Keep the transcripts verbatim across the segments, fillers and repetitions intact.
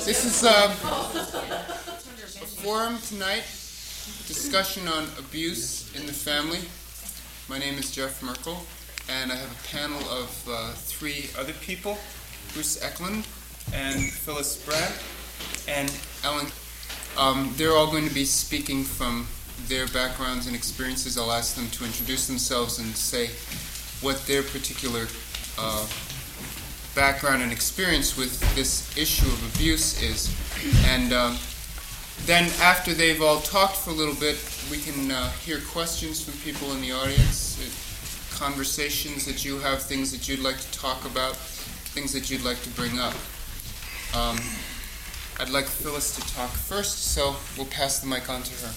This is uh, a forum tonight, discussion on abuse in the family. My name is Jeff Merkel, and I have a panel of uh, three other people, Bruce Eklund and Phyllis Brad and Ellen. Um, they're all going to be speaking from their backgrounds and experiences. I'll ask them to introduce themselves and say what their particular uh, background and experience with this issue of abuse is. And um, then after they've all talked for a little bit, we can uh, hear questions from people in the audience, uh, conversations that you have, things that you'd like to talk about, things that you'd like to bring up. Um, I'd like Phyllis to talk first, so we'll pass the mic on to her.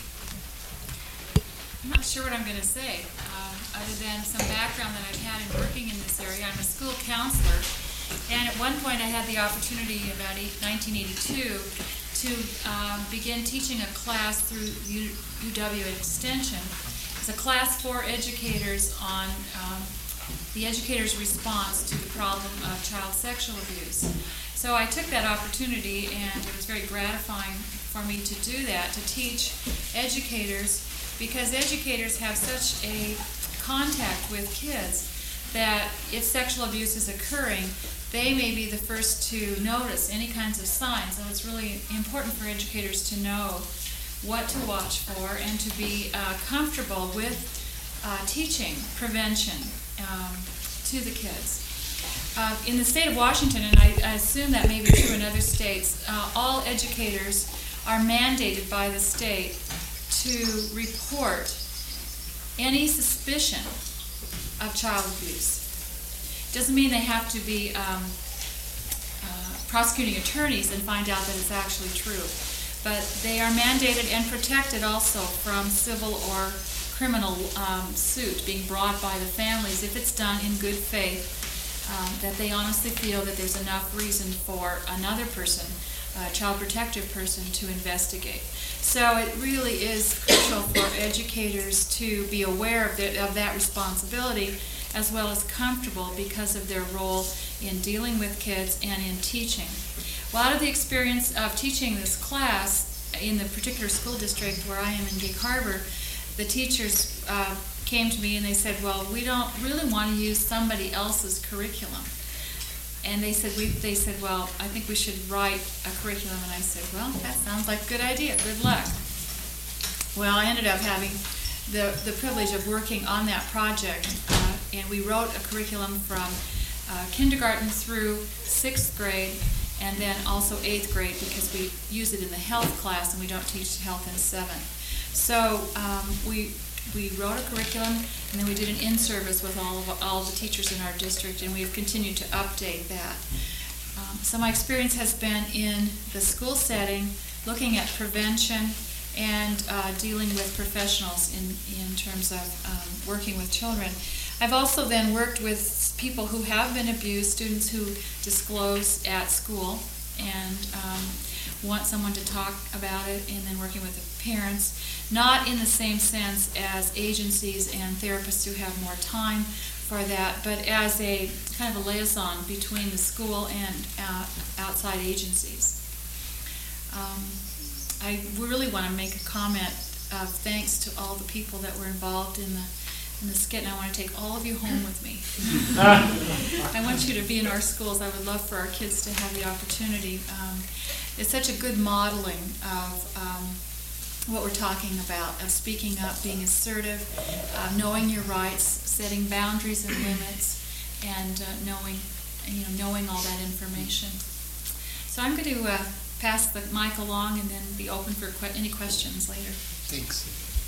I'm not sure what I'm going to say, um, other than some background that I've had in working in this area. I'm a school counselor, and at one point I had the opportunity, about nineteen eighty-two, to um, begin teaching a class through U W Extension. It's a class for educators on um, the educator's response to the problem of child sexual abuse. So I took that opportunity, and it was very gratifying for me to do that, to teach educators, because educators have such a contact with kids that if sexual abuse is occurring, they may be the first to notice any kinds of signs. So it's really important for educators to know what to watch for and to be uh, comfortable with uh, teaching prevention um, to the kids. Uh, in the state of Washington, and I, I assume that may be true in other states, uh, all educators are mandated by the state to report any suspicion of child abuse. Doesn't mean they have to be um, uh, prosecuting attorneys and find out that it's actually true, but they are mandated and protected also from civil or criminal um, suit being brought by the families if it's done in good faith, um, that they honestly feel that there's enough reason for another person, a child protective person, to investigate. So it really is crucial for educators to be aware of, the, of that responsibility, as well as comfortable because of their role in dealing with kids and in teaching. Well, out of the experience of teaching this class in the particular school district where I am in Gig Harbor, the teachers uh, came to me and they said, well, we don't really want to use somebody else's curriculum. And they said, we, they said, well, I think we should write a curriculum. And I said, well, that sounds like a good idea. Good luck. Well, I ended up having the, the privilege of working on that project. Uh, and we wrote a curriculum from uh, kindergarten through sixth grade, and then also eighth grade, because we use it in the health class and we don't teach health in seventh. So um, we we wrote a curriculum, and then we did an in-service with all of all of the teachers in our district, and we've continued to update that. Um, so my experience has been in the school setting, looking at prevention and uh, dealing with professionals in, in terms of um, working with children. I've also then worked with people who have been abused, students who disclose at school and um, want someone to talk about it, and then working with the parents, not in the same sense as agencies and therapists who have more time for that, but as a kind of a liaison between the school and uh, outside agencies. Um, I really want to make a comment of thanks to all the people that were involved in the in the skit, and I want to take all of you home with me. I want you to be in our schools. I would love for our kids to have the opportunity. Um, it's such a good modeling of um, what we're talking about, of speaking up, being assertive, uh, knowing your rights, setting boundaries and limits, and uh, knowing, you know, knowing all that information. So I'm going to uh, pass the mic along and then be open for que- any questions later. Thanks.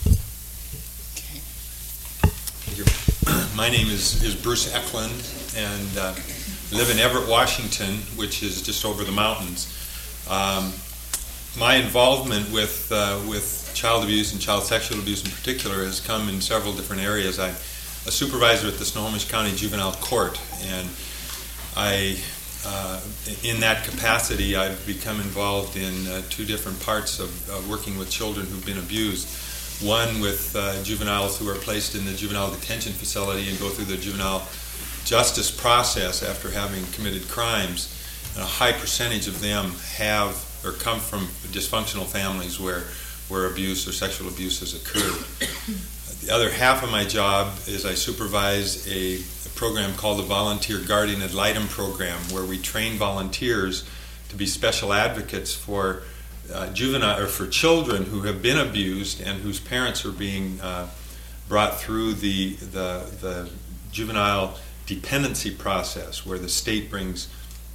My name is, is Bruce Eklund, and uh, live in Everett, Washington, which is just over the mountains. Um, my involvement with uh, with child abuse and child sexual abuse in particular has come in several different areas. I'm a supervisor at the Snohomish County Juvenile Court, and I, uh, in that capacity, I've become involved in uh, two different parts of uh, working with children who've been abused. One with uh, juveniles who are placed in the juvenile detention facility and go through the juvenile justice process after having committed crimes, and a high percentage of them have or come from dysfunctional families where where abuse or sexual abuse has occurred. The other half of my job is I supervise a, a program called the Volunteer Guardian Ad Litem program, where we train volunteers to be special advocates for uh, juvenile or for children who have been abused and whose parents are being uh, brought through the, the the juvenile dependency process, where the state brings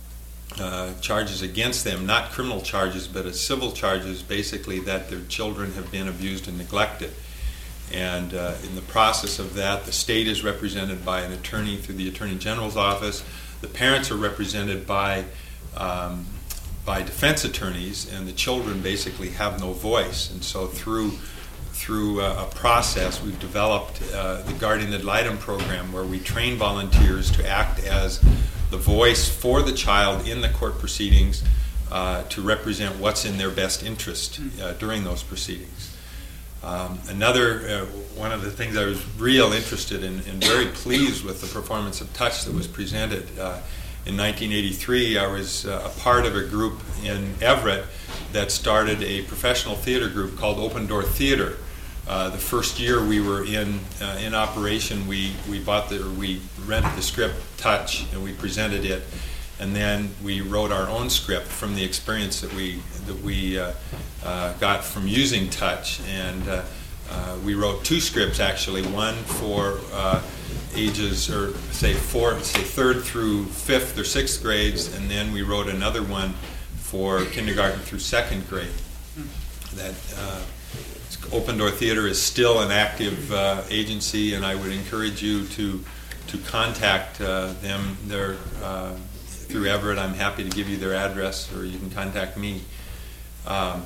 uh, charges against them, not criminal charges, but as civil charges, basically that their children have been abused and neglected. And uh, in the process of that, the state is represented by an attorney through the Attorney General's office. The parents are represented by um, by defense attorneys, and the children basically have no voice. And so through through a, a process, we've developed uh, the Guardian Ad Litem program, where we train volunteers to act as the voice for the child in the court proceedings, uh, to represent what's in their best interest uh, during those proceedings. Um, another, uh, one of the things I was real interested in and very pleased with the performance of Touch that was presented. Uh, in nineteen eighty-three, I was uh, a part of a group in Everett that started a professional theater group called Open Door Theater. Uh, the first year we were in uh, in operation, we we bought the or we rented the script Touch, and we presented it, and then we wrote our own script from the experience that we that we uh, uh, got from using Touch. And uh, uh, we wrote two scripts actually, one for uh, ages or say four, say third through fifth or sixth grades, and then we wrote another one for kindergarten through second grade. That uh, Open Door Theater is still an active uh, agency, and I would encourage you to to contact uh, them. They're uh, through Everett. I'm happy to give you their address, or you can contact me. Um,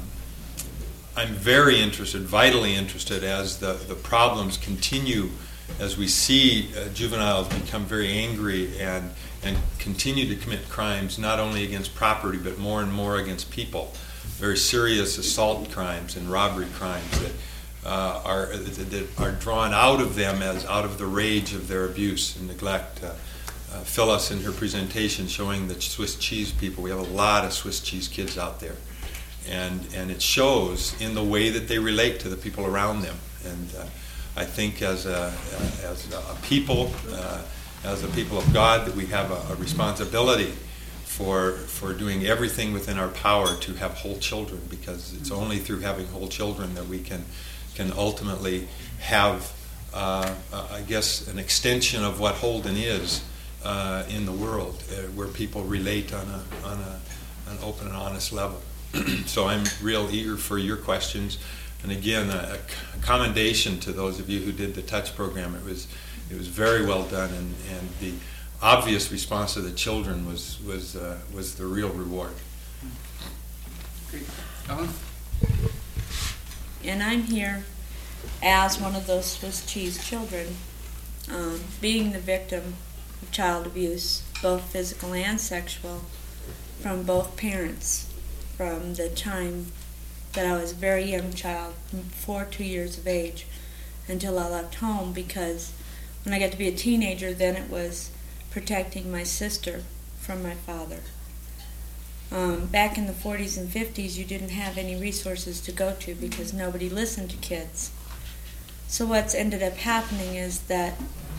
I'm very interested, vitally interested, as the, the problems continue, as we see uh, juveniles become very angry and and continue to commit crimes, not only against property, but more and more against people. Very serious assault crimes and robbery crimes that uh, are that are drawn out of them as out of the rage of their abuse and neglect. Uh, uh, Phyllis, in her presentation, showing the Swiss cheese people, we have a lot of Swiss cheese kids out there, and and it shows in the way that they relate to the people around them. And uh, I think as a as a people, uh, as a people of God, that we have a, a responsibility for for doing everything within our power to have whole children, because it's only through having whole children that we can can ultimately have, uh, uh, I guess, an extension of what Holden is uh, in the world, uh, where people relate on a on a an open and honest level. So I'm real eager for your questions, and again, a, a commendation to those of you who did the Touch program. It was it was very well done, and, and the obvious response of the children was was uh, was the real reward. Great. Ellen? And I'm here as one of those Swiss cheese children, um, being the victim of child abuse, both physical and sexual, from both parents, from the time that I was a very young child, from four, two years of age, until I left home, because when I got to be a teenager, then it was protecting my sister from my father. Um, back in the forties and fifties, you didn't have any resources to go to because nobody listened to kids. So what's ended up happening is that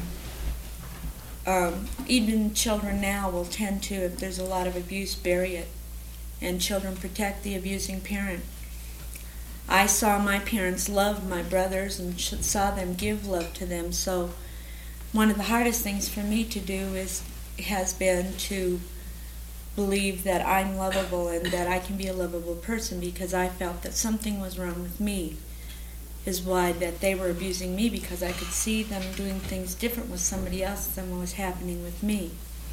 um, even children now will tend to, if there's a lot of abuse, bury it, and children protect the abusing parent. I saw my parents love my brothers and saw them give love to them, so one of the hardest things for me to do is has been to believe that I'm lovable and that I can be a lovable person, because I felt that something was wrong with me, is why that they were abusing me, because I could see them doing things different with somebody else than what was happening with me.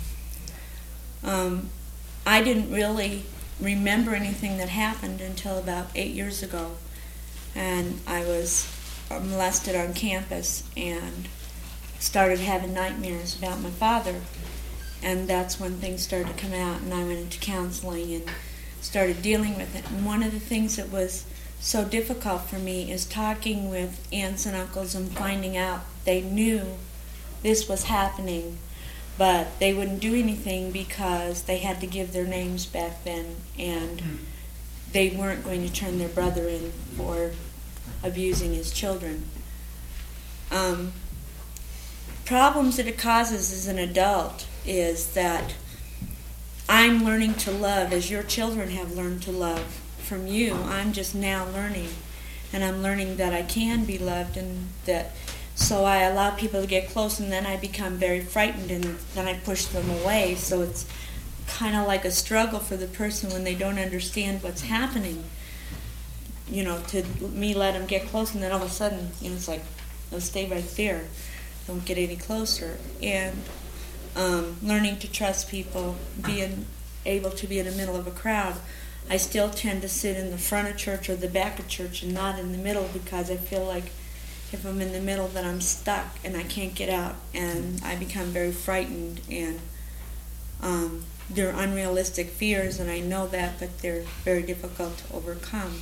Um, I didn't really remember anything that happened until about eight years ago, and I was molested on campus and started having nightmares about my father, and that's when things started to come out, and I went into counseling and started dealing with it. And one of the things that was so difficult for me is talking with aunts and uncles and finding out they knew this was happening, but they wouldn't do anything because they had to give their names back then, and they weren't going to turn their brother in for abusing his children. Um, problems that it causes as an adult is that I'm learning to love as your children have learned to love from you. I'm just now learning, and I'm learning that I can be loved, and that so I allow people to get close, and then I become very frightened, and then I push them away. So it's kind of like a struggle for the person when they don't understand what's happening. You know, to me let them get close, and then all of a sudden, you know, it's like, they'll stay right there. Don't get any closer. And um, learning to trust people, being able to be in the middle of a crowd. I still tend to sit in the front of church or the back of church and not in the middle, because I feel like if I'm in the middle, then I'm stuck and I can't get out, and I become very frightened, and um, they're unrealistic fears, and I know that, but they're very difficult to overcome.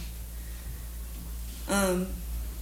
Um,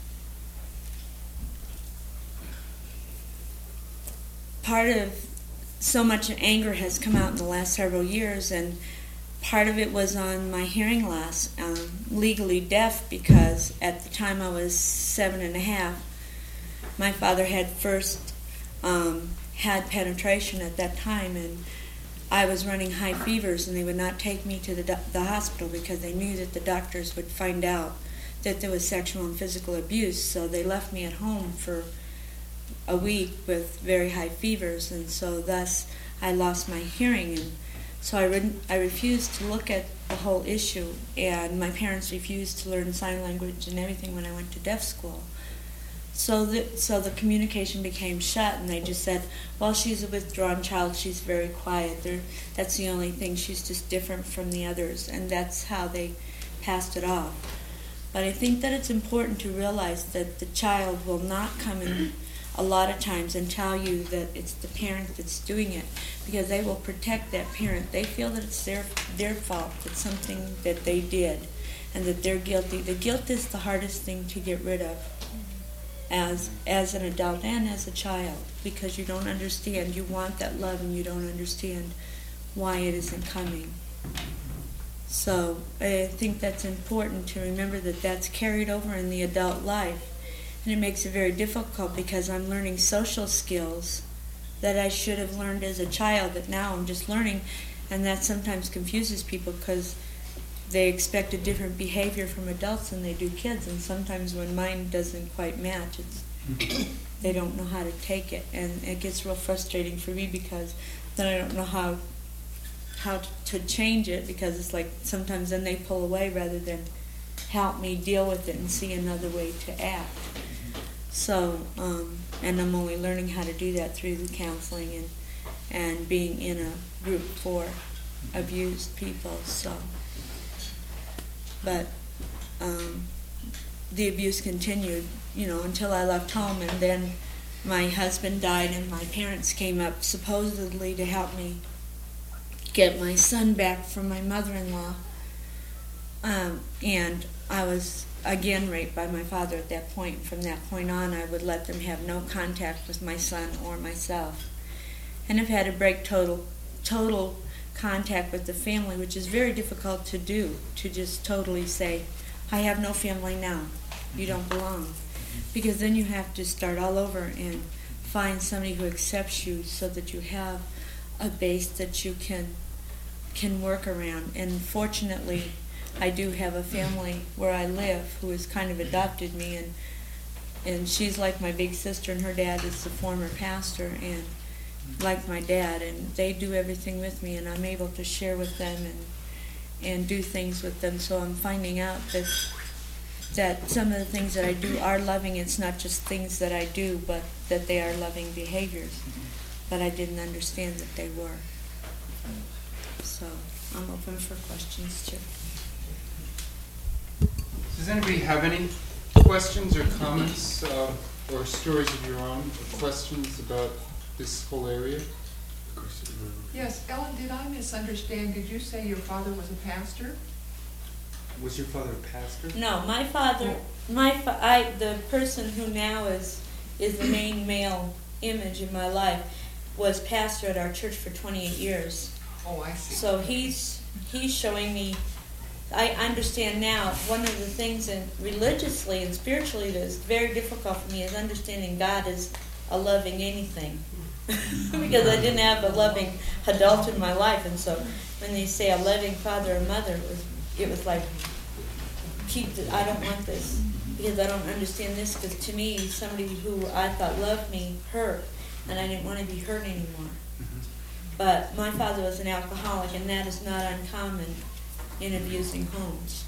part of so much anger has come out in the last several years, and part of it was on my hearing loss, um, legally deaf, because at the time I was seven and a half, my father had first um, had penetration at that time, and I was running high fevers, and they would not take me to the, do- the hospital because they knew that the doctors would find out that there was sexual and physical abuse, so they left me at home for a week with very high fevers, and so thus I lost my hearing. And so I, re- I refused to look at the whole issue, and my parents refused to learn sign language and everything when I went to deaf school. So the, so the communication became shut, and they just said, well, she's a withdrawn child, she's very quiet. They're, that's the only thing, she's just different from the others, and that's how they passed it off. But I think that it's important to realize that the child will not come in a lot of times and tell you that it's the parent that's doing it, because they will protect that parent. They feel that it's their their fault, it's something that they did, and that they're guilty. The guilt is the hardest thing to get rid of as as an adult and as a child, because you don't understand. You want that love, and you don't understand why it isn't coming. So I think that's important to remember that that's carried over in the adult life. And it makes it very difficult, because I'm learning social skills that I should have learned as a child that now I'm just learning, and that sometimes confuses people because they expect a different behavior from adults than they do kids, and sometimes when mine doesn't quite match, it's, they don't know how to take it, and it gets real frustrating for me, because then I don't know how how to change it, because it's like sometimes then they pull away rather than help me deal with it and see another way to act. So, um, and I'm only learning how to do that through the counseling and and being in a group for abused people. So, but um, the abuse continued, you know, until I left home, and then my husband died, and my parents came up supposedly to help me get my son back from my mother-in-law, um, and I was again raped by my father at that point. From that point on, I would let them have no contact with my son or myself, and I've had to break total total contact with the family, which is very difficult to do, to just totally say, I have no family now, you don't belong, because then you have to start all over and find somebody who accepts you, so that you have a base that you can can work around. And fortunately, I do have a family where I live who has kind of adopted me, and and she's like my big sister, and her dad is the former pastor, and like my dad, and they do everything with me, and I'm able to share with them and and do things with them. So I'm finding out that that some of the things that I do are loving. It's not just things that I do, but that they are loving behaviors. But I didn't understand that they were. So I'm open for questions too. Does anybody have any questions or comments uh, or stories of your own, or questions about this whole area? Yes, Ellen, did I misunderstand? Did you say your father was a pastor? Was your father a pastor? No, my father, my fa- I, the person who now is is the main male image in my life. was pastor at our church for twenty-eight years. Oh, I see. So he's he's showing me. I understand now. One of the things in religiously and spiritually that is very difficult for me is understanding God is a loving anything, because I didn't have a loving adult in my life, and so when they say a loving father or mother, it was it was like, keep. The, I don't want this because I don't understand this. Because to me, somebody who I thought loved me hurt, and I didn't want to be hurt anymore. But my father was an alcoholic, and that is not uncommon in abusing homes.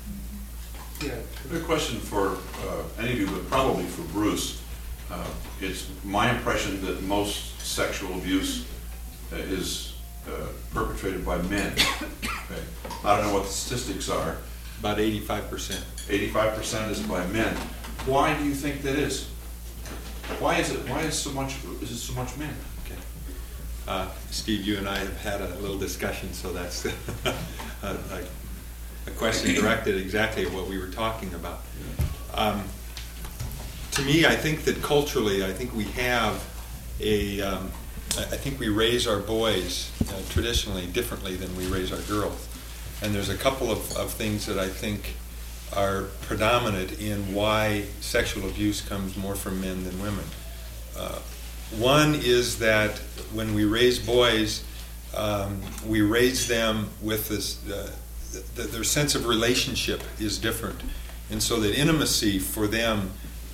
Yeah. A question for uh, any of you, but probably for Bruce. Uh, it's my impression that most sexual abuse uh, is uh, perpetrated by men. Okay. I don't know what the statistics are. About eighty-five percent. eighty-five percent is by men. Why do you think that is? Why is it? Why is so much? Is it so much men? Okay. Uh, Steve, you and I have had a little discussion, so that's a, a, a question directed exactly at what we were talking about. Um, to me, I think that culturally, I think we have a, um, I think we raise our boys uh, traditionally differently than we raise our girls. And there's a couple of, of things that I think are predominant in why sexual abuse comes more from men than women. Uh, One is that when we raise boys, um, we raise them with this, uh, th- their sense of relationship is different. And so that intimacy for them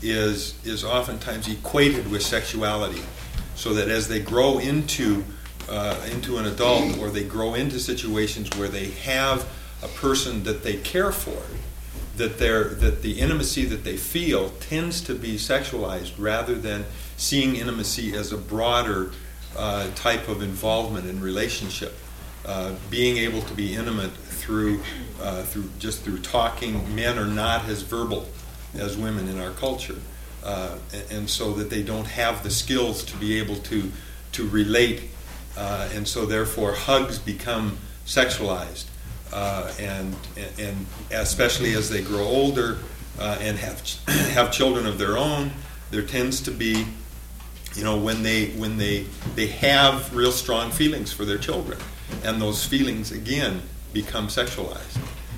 is is oftentimes equated with sexuality. So that as they grow into uh, into an adult, or they grow into situations where they have a person that they care for, that they're, that the intimacy that they feel tends to be sexualized rather than seeing intimacy as a broader uh, type of involvement in relationship. Uh, being able to be intimate through uh, through just through talking. Men are not as verbal as women in our culture, uh, and, and so that they don't have the skills to be able to to relate, uh, and so therefore hugs become sexualized, uh, and and especially as they grow older uh, and have have children of their own, there tends to be, you know, when they when they they have real strong feelings for their children, and those feelings again become sexualized.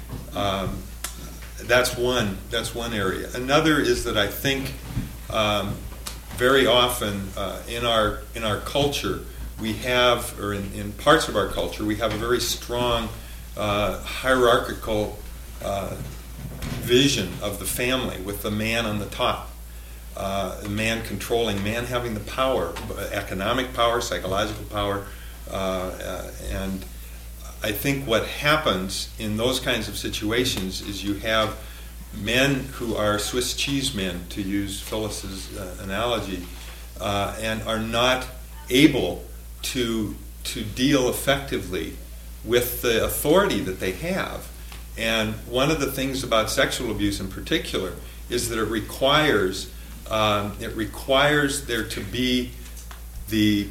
Um, that's one. That's one area. Another is that I think um, very often uh, in our in our culture we have, or in, in parts of our culture, we have a very strong uh, hierarchical uh, vision of the family, with the man on the top. Uh, man controlling, man having the power, economic power, psychological power, uh, uh, and I think what happens in those kinds of situations is you have men who are Swiss cheese men, to use Phyllis's uh, analogy, uh, and are not able to to deal effectively with the authority that they have. And one of the things about sexual abuse in particular is that it requires Um, it requires there to be the,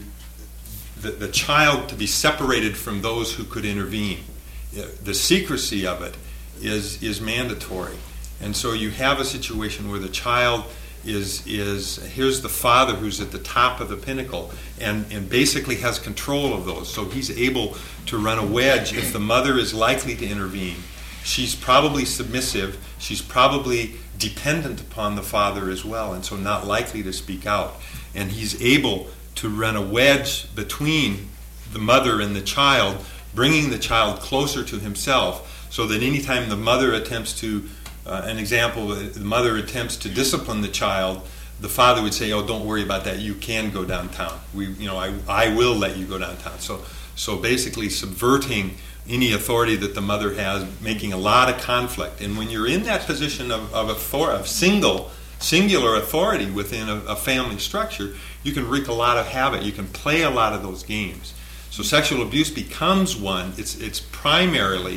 the the child to be separated from those who could intervene. The secrecy of it is is mandatory, and so you have a situation where the child is is here's the father who's at the top of the pinnacle and and basically has control of those. So he's able to run a wedge if the mother is likely to intervene. She's probably submissive. She's probably dependent upon the father as well, and so not likely to speak out. And he's able to run a wedge between the mother and the child, bringing the child closer to himself, so that anytime the mother attempts to, uh, an example, the mother attempts to discipline the child, the father would say, "Oh, don't worry about that. You can go downtown. We, you know, I, I will let you go downtown." So, so basically subverting any authority that the mother has, making a lot of conflict. And when you're in that position of of, author- of single, singular authority within a, a family structure, you can wreak a lot of havoc. You can play a lot of those games. So sexual abuse becomes one. It's it's primarily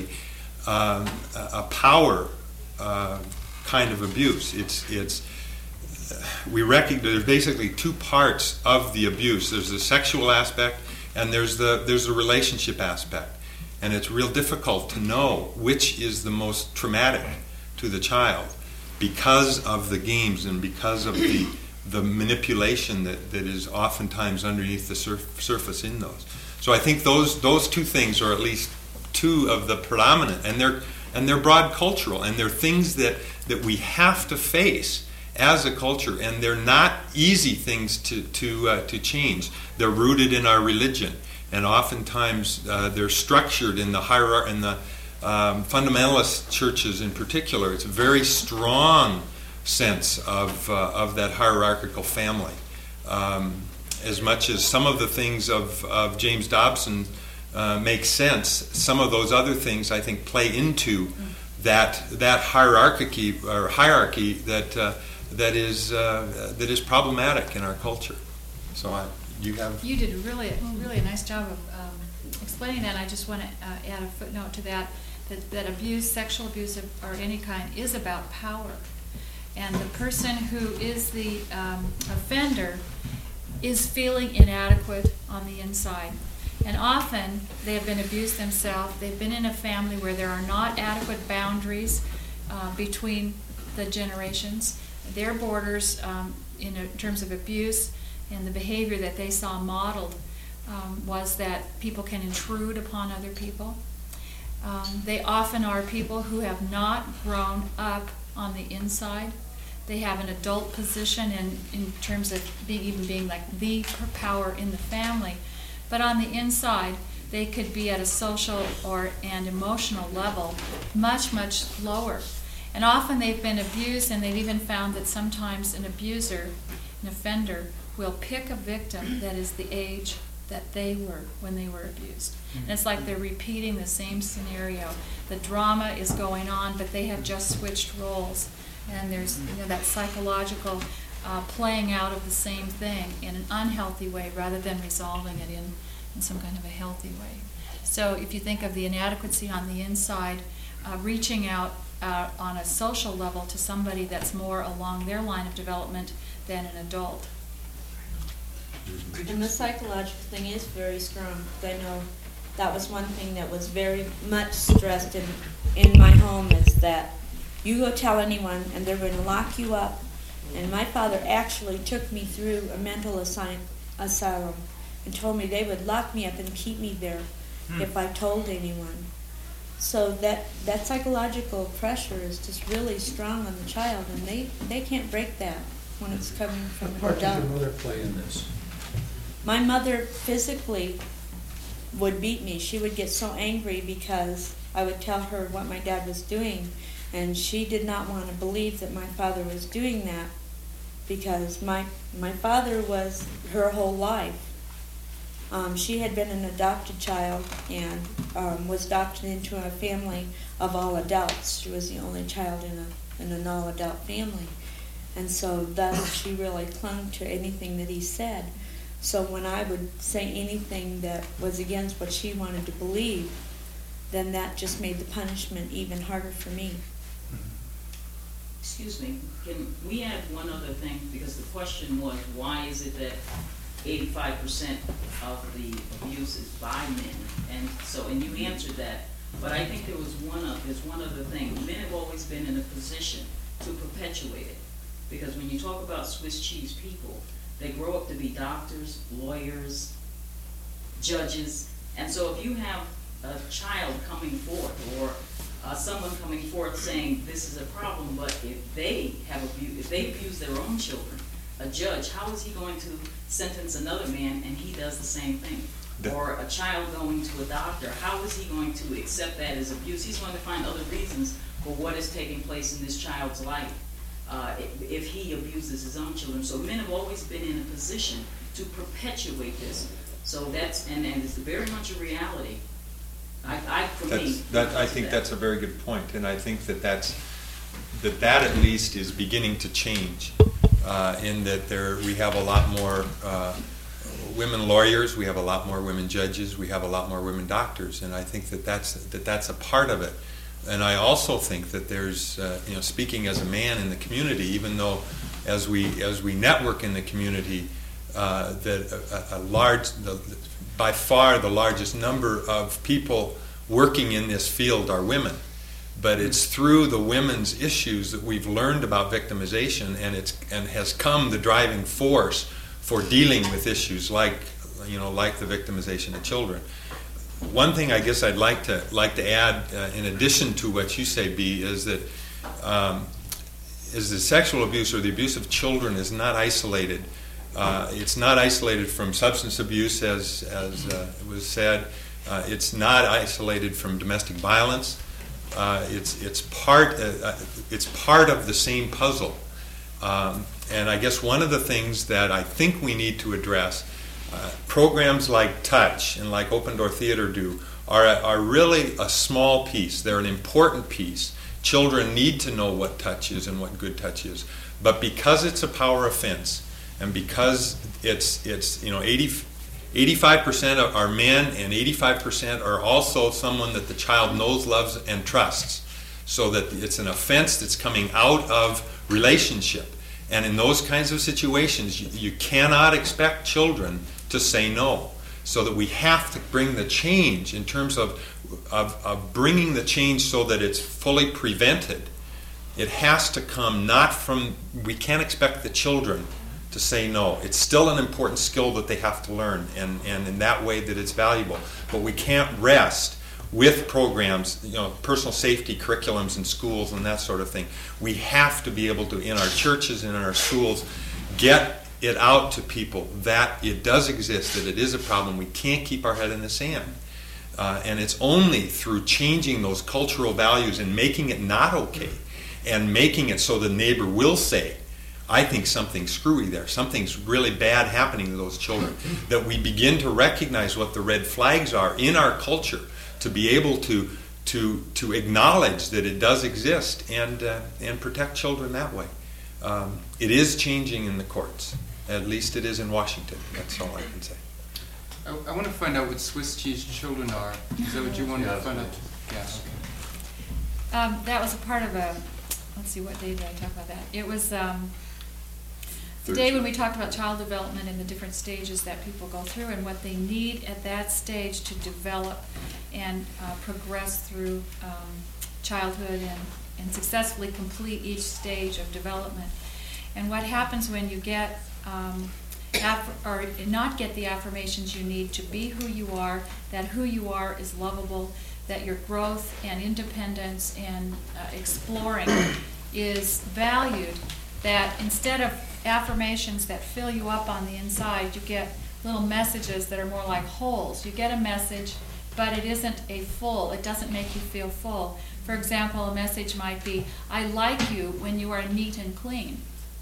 um, a, a power uh, kind of abuse. It's it's we recognize there's basically two parts of the abuse. There's the sexual aspect, and there's the there's the relationship aspect. And it's real difficult to know which is the most traumatic to the child because of the games and because of the the manipulation that, that is oftentimes underneath the surf, surface in those. So I think those those two things are at least two of the predominant, and they're and they're broad cultural, and they're things that, that we have to face as a culture, and they're not easy things to to uh, to change. They're rooted in our religion, and oftentimes uh, they're structured in the hierarchy, in the um, fundamentalist churches in particular. It's a very strong sense of uh, of that hierarchical family. Um, as much as some of the things of, of James Dobson uh, make sense, some of those other things I think play into that that hierarchy or hierarchy that uh, that is uh, that is problematic in our culture. So I, you have you did a really really a nice job of um, explaining that. I just want to uh, add a footnote to that, that that abuse, sexual abuse of, or any kind, is about power, and the person who is the um, offender is feeling inadequate on the inside. And often they have been abused themselves. They've been in a family where there are not adequate boundaries uh, between the generations. Their borders um, in a, terms of abuse and the behavior that they saw modeled um, was that people can intrude upon other people. Um, they often are people who have not grown up on the inside. They have an adult position in, in terms of being, even being like the power in the family. But on the inside, they could be at a social or and emotional level much, much lower. And often they've been abused, and they've even found that sometimes an abuser, an offender, will pick a victim that is the age that they were when they were abused. And it's like they're repeating the same scenario. The drama is going on, but they have just switched roles. And there's you know, that psychological uh, playing out of the same thing in an unhealthy way rather than resolving it in, in some kind of a healthy way. So if you think of the inadequacy on the inside, uh, reaching out uh, on a social level to somebody that's more along their line of development than an adult. And the psychological thing is very strong. I know that was one thing that was very much stressed in, in my home, is that you go tell anyone and they're going to lock you up. And my father actually took me through a mental asy- asylum and told me they would lock me up and keep me there hmm. if I told anyone. So that, that psychological pressure is just really strong on the child, and they, they can't break that when it's coming from an adult. What part did your mother play in this? My mother physically would beat me. She would get so angry because I would tell her what my dad was doing. And she did not want to believe that my father was doing that, because my my father was her whole life. Um, she had been an adopted child and um, was adopted into a family of all adults. She was the only child in a in an all-adult family. And so thus she really clung to anything that he said. So when I would say anything that was against what she wanted to believe, then that just made the punishment even harder for me. Excuse me, can we add one other thing? Because the question was, why is it that eighty-five percent of the abuse is by men? And so, and you answered that, but I think there was one of, there's one other thing. Men have always been in a position to perpetuate it. Because when you talk about Swiss cheese people, they grow up to be doctors, lawyers, judges. And so if you have a child coming forth, or uh, someone coming forth saying this is a problem, but if they have abused, if they abuse their own children, a judge, how is he going to sentence another man and he does the same thing? The, or a child going to a doctor, how is he going to accept that as abuse? He's going to find other reasons for what is taking place in this child's life uh, if, if he abuses his own children. So men have always been in a position to perpetuate this. So that's, and, and it's very much a reality. I, I, for that's, me, that, I think that. that's a very good point, and I think that that's, that that at least is beginning to change, uh, in that there we have a lot more uh, women lawyers, we have a lot more women judges, we have a lot more women doctors, and I think that that's that that's a part of it. And I also think that there's, uh, you know, speaking as a man in the community, even though as we as we network in the community, uh, that a, a large the, by far the largest number of people working in this field are women. but it's through the women's issues that we've learned about victimization, and it's and has come the driving force for dealing with issues like, you know, like the victimization of children. One thing I guess I'd like to like to add, uh, in addition to what you say, B, is that um, is that sexual abuse or the abuse of children is not isolated. Uh, it's not isolated from substance abuse, as as uh, was said. Uh, it's not isolated from domestic violence. Uh, it's it's part uh, it's part of the same puzzle. Um, and I guess one of the things that I think we need to address, uh, programs like Touch and like Open Door Theater do, are are really a small piece. They're an important piece. Children need to know what touch is and what good touch is. But because it's a power offense, and because it's it's you know eighty, eighty-five percent are men and eighty-five percent are also someone that the child knows, loves, and trusts, so that it's an offense that's coming out of relationship. And in those kinds of situations, you, you cannot expect children to say no. So that we have to bring the change in terms of, of, of bringing the change so that it's fully prevented. It has to come not from, we can't expect the children to say no. It's still an important skill that they have to learn, and, and in that way that it's valuable. But we can't rest with programs, you know, personal safety curriculums in schools and that sort of thing. We have to be able to, in our churches and in our schools, get it out to people that it does exist, that it is a problem. We can't keep our head in the sand. Uh, and it's only through changing those cultural values and making it not okay, and making it so the neighbor will say, I think something's screwy there, something's really bad happening to those children, that we begin to recognize what the red flags are in our culture, to be able to to to acknowledge that it does exist, and uh, and protect children that way. Um, it is changing in the courts. At least it is in Washington. That's all I can say. I, I want to find out what Swiss cheese children are. Is that what you wanted to find out? Yes. Um, that was a part of a, let's see, what day did I talk about that? It was um, the day when we talked about child development and the different stages that people go through and what they need at that stage to develop and uh, progress through um, childhood and, and successfully complete each stage of development. And what happens when you get, um, aff- or not get the affirmations you need to be who you are, that who you are is lovable, that your growth and independence and uh, exploring is valued, that instead of affirmations that fill you up on the inside, you get little messages that are more like holes. You get a message, but it isn't a full, it doesn't make you feel full. For example, a message might be, I like you when you are neat and clean,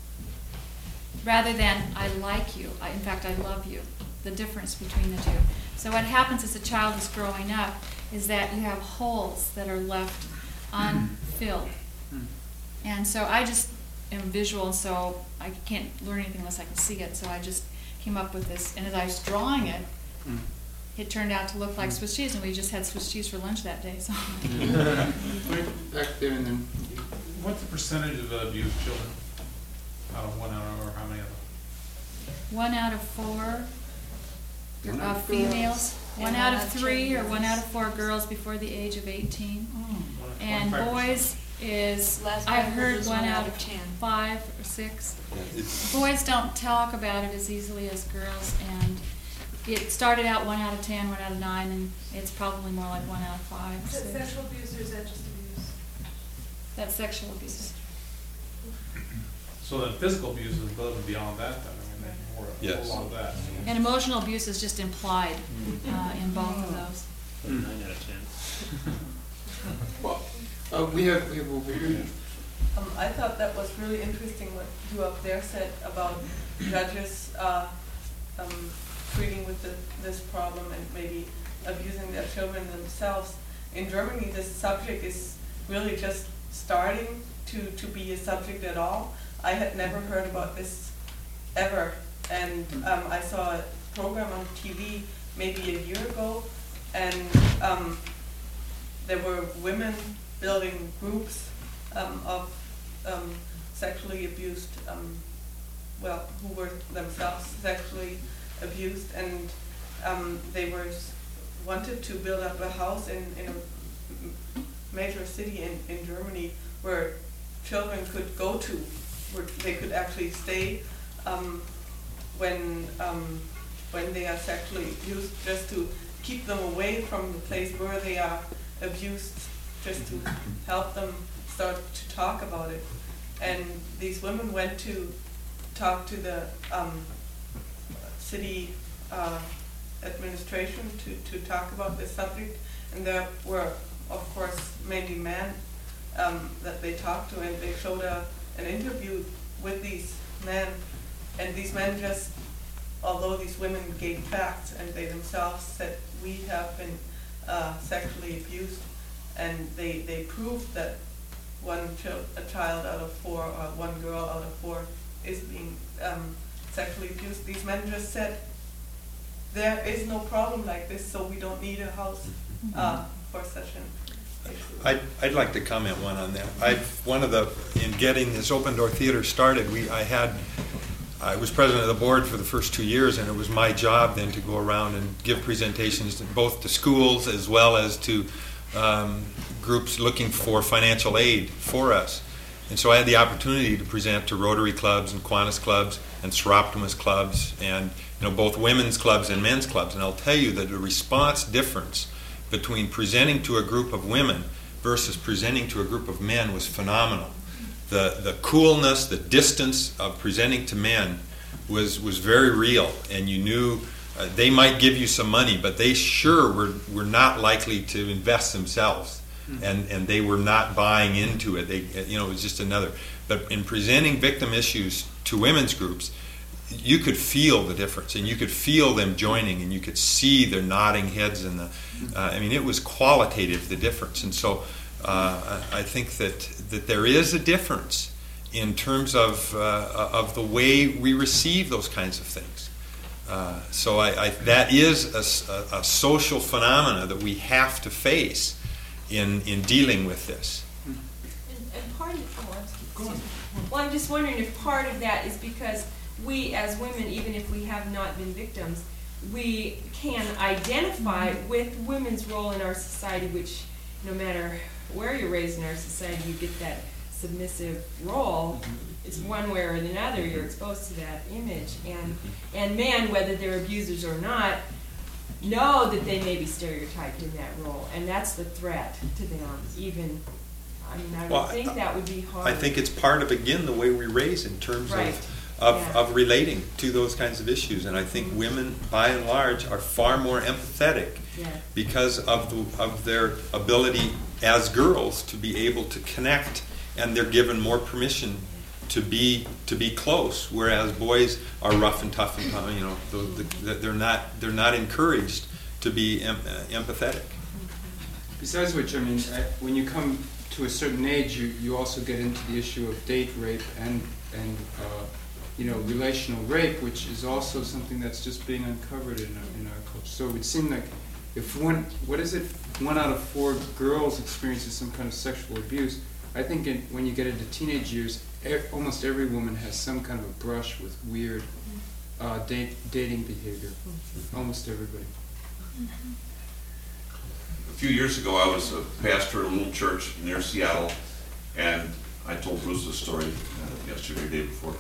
rather than I like you, I, in fact I love you, the difference between the two. So what happens as a child is growing up is that you have holes that are left unfilled. And so I just am visual, so I can't learn anything unless I can see it, so I just came up with this, and as I was drawing it, mm. it turned out to look like Swiss cheese, and we just had Swiss cheese for lunch that day. So back there, and then what's the percentage of abused children out of one out of, or how many of them? One out of four uh, females, one out of three, or one out of four girls before the age of eighteen, Oh, and boys is Last I've number heard was one one out out of of ten. five or six. It's, Boys don't talk about it as easily as girls, and it started out one out of ten, one out of nine, and it's probably more like one out of five. Is Six. that sexual abuse or is that just abuse? That's sexual abuse. So then physical abuse is above and beyond that, then, I mean, or a Yes. whole lot of that. And emotional abuse is just implied uh, in both of those. Nine out of ten. well, uh, we have we have over here. Um, I thought that was really interesting what you up there said about judges uh, um, treating with the, this problem and maybe abusing their children themselves. In Germany, this subject is really just starting to, to be a subject at all. I had never heard about this ever, and um, I saw a program on T V maybe a year ago, and um, there were women building groups um, of um, sexually abused, um, well, who were themselves sexually abused, and um, they were s- wanted to build up a house in, in a major city in, in Germany where children could go to, where they could actually stay um, when um, when they are sexually abused, just to keep them away from the place where they are abused, just to help them start to talk about it. And these women went to talk to the um, city uh, administration to, to talk about this subject, and there were, of course, mainly men um, that they talked to, and they showed a, an interview with these men, and these men just, although these women gave facts, and they themselves said, we have been uh, sexually abused, and they, they proved that one child, a child out of four, or one girl out of four is being um, sexually abused. These men just said, there is no problem like this, so we don't need a house uh, for such an issue. I'd, I'd like to comment one on that. I one of the in getting this Open Door Theater started, we I had I was president of the board for the first two years, and it was my job then to go around and give presentations to both to schools as well as to um, groups looking for financial aid for us. And so I had the opportunity to present to Rotary clubs and Kiwanis clubs and Seroptimus clubs, and you know both women's clubs and men's clubs. And I'll tell you that the response difference between presenting to a group of women versus presenting to a group of men was phenomenal. The the coolness, the distance of presenting to men was was very real, and you knew uh, they might give you some money, but they sure were were not likely to invest themselves. And and they were not buying into it. They, you know, it was just another. But in presenting victim issues to women's groups, you could feel the difference, and you could feel them joining, and you could see their nodding heads. And the, uh, I mean, it was qualitative, the difference. And so, uh, I think that that there is a difference in terms of uh, of the way we receive those kinds of things. Uh, so I, I, that is a, a, a social phenomena that we have to face in in dealing with this. And, and part of, oh, I'm, sorry. Well, I'm just wondering if part of that is because we as women, even if we have not been victims, we can identify with women's role in our society, which no matter where you're raised in our society, you get that submissive role. It's one way or another, you're exposed to that image. And, and men, whether they're abusers or not, know that they may be stereotyped in that role, and that's the threat to them. Even, I mean, I would well, think that would be hard. I think it's part of, again, the way we raise in terms right. of of, yeah. of relating to those kinds of issues. And I think mm-hmm. women, by and large, are far more empathetic yeah. because of the, of their ability as girls to be able to connect, and they're given more permission to be to be close, whereas boys are rough and tough and you know the, the, they're not they're not encouraged to be em, uh, empathetic. Besides which, I mean, when you come to a certain age, you, you also get into the issue of date rape and and uh, you know relational rape, which is also something that's just being uncovered in our, in our culture. So it would seem like if one what is it one out of four girls experiences some kind of sexual abuse. I think in, when you get into teenage years, almost every woman has some kind of a brush with weird uh, date, dating behavior. Almost everybody. A few years ago, I was a pastor at a little church near Seattle, and I told Bruce this story uh, yesterday or the day before.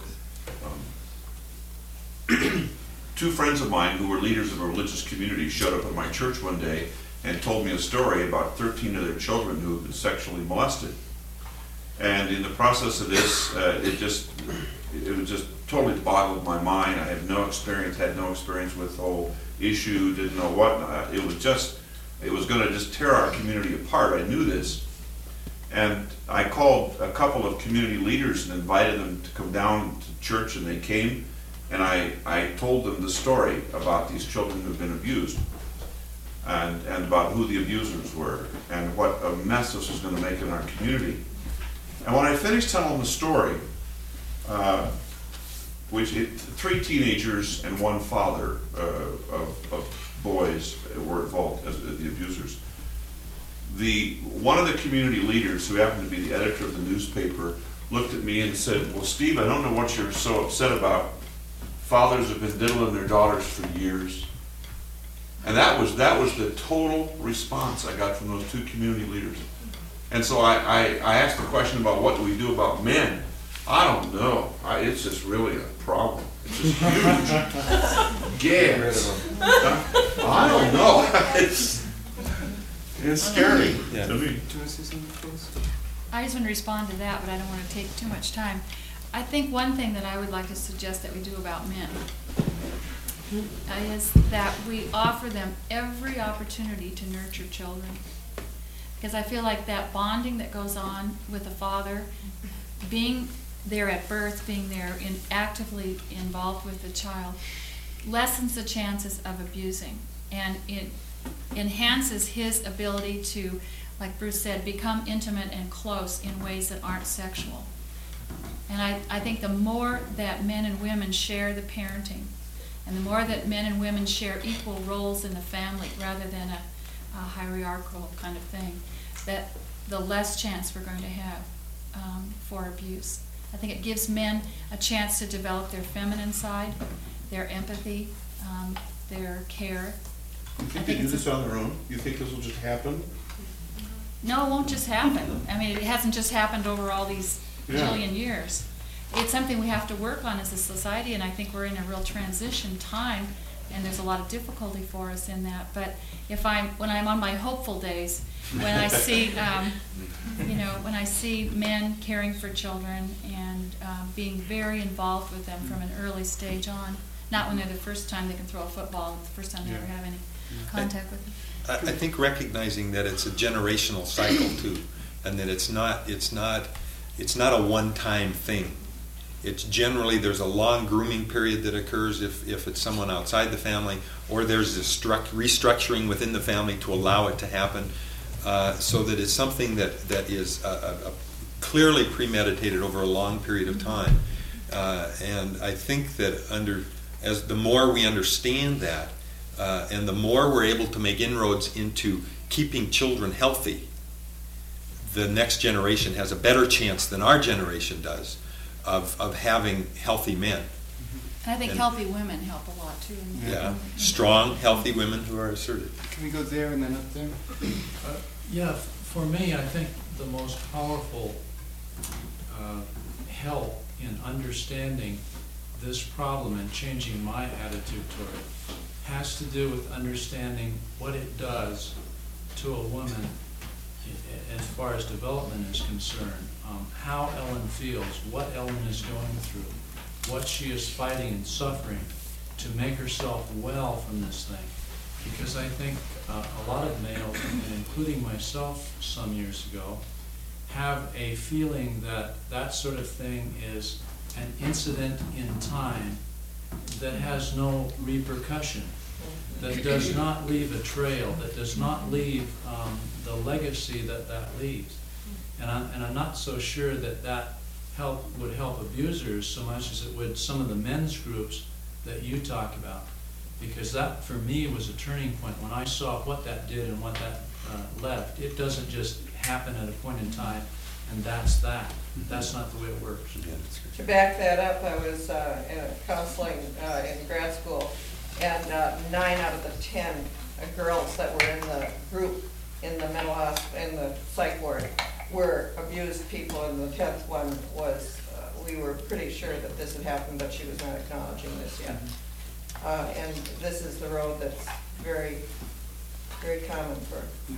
Um, two friends of mine who were leaders of a religious community showed up at my church one day and told me a story about thirteen of their children who had been sexually molested. And in the process of this, uh, it just it was just totally boggled my mind. I had no experience, had no experience with the whole issue, didn't know what. Uh, it was just, it was going to just tear our community apart. I knew this. And I called a couple of community leaders and invited them to come down to church, and they came. And I, I told them the story about these children who had been abused, and, and about who the abusers were, and what a mess this was going to make in our community. And when I finished telling the story, uh, which it, three teenagers and one father uh, of, of boys were involved as the abusers, the one of the community leaders, who happened to be the editor of the newspaper, looked at me and said, "Well, Steve, I don't know what you're so upset about. Fathers have been diddling their daughters for years." And that was that was the total response I got from those two community leaders. And so I, I, I asked the question about what do we do about men. I don't know. I, it's just really a problem. It's just huge. Yes. I don't know. It's, it's scary. Yeah. To me. Do you want to say something, Phyllis? I just want to respond to that, but I don't want to take too much time. I think one thing that I would like to suggest that we do about men is that we offer them every opportunity to nurture children. Because I feel like that bonding that goes on with a father, being there at birth, being there in actively involved with the child, lessens the chances of abusing, and it enhances his ability to, like Bruce said, become intimate and close in ways that aren't sexual. And I, I think the more that men and women share the parenting, and the more that men and women share equal roles in the family rather than a, a hierarchical kind of thing, that the less chance we're going to have um, for abuse. I think it gives men a chance to develop their feminine side, their empathy, um, their care. You think I they think do it's this a- on their own? You think this will just happen? No, it won't just happen. I mean, it hasn't just happened over all these Yeah. billion years. It's something we have to work on as a society, and I think we're in a real transition time, and there's a lot of difficulty for us in that. But if I'm, when I'm on my hopeful days, when I see, um, you know, when I see men caring for children and um, being very involved with them from an early stage on, not when they're the first time they can throw a football, the first time they ever have any contact with them. I, I think recognizing that it's a generational cycle too, and that it's not it's not it's not a one-time thing. It's generally, there's a long grooming period that occurs if, if it's someone outside the family, or there's a struct, restructuring within the family to allow it to happen, uh, so that it's something that, that is a, a, a clearly premeditated over a long period of time. Uh, and I think that under, as the more we understand that, uh, and the more we're able to make inroads into keeping children healthy, the next generation has a better chance than our generation does of, of having healthy men. And I think And- healthy women help a lot too. in that. Yeah, strong, healthy women who are assertive. Can we go there and then up there? Uh, Yeah, f- for me, I think the most powerful uh, help in understanding this problem and changing my attitude toward it has to do with understanding what it does to a woman i- as far as development is concerned, um, how Ellen feels, what Ellen is going through, what she is fighting and suffering to make herself well from this thing. Because I think uh, a lot of males, and including myself some years ago, have a feeling that that sort of thing is an incident in time that has no repercussion, that does not leave a trail, that does not leave um, the legacy that that leaves. And I'm, and I'm not so sure that that help would help abusers so much as it would some of the men's groups that you talk about. Because that, for me, was a turning point. When I saw what that did and what that uh, left, it doesn't just happen at a point in time, and that's that. That's not the way it works. To back that up, I was uh, in a counseling uh, in grad school, and uh, nine out of the ten uh, girls that were in the group in the mental hospital, in the psych ward, were abused people, and the tenth one was, uh, we were pretty sure that this had happened, but she was not acknowledging this yet. Uh, and this is the road that's very, very common for.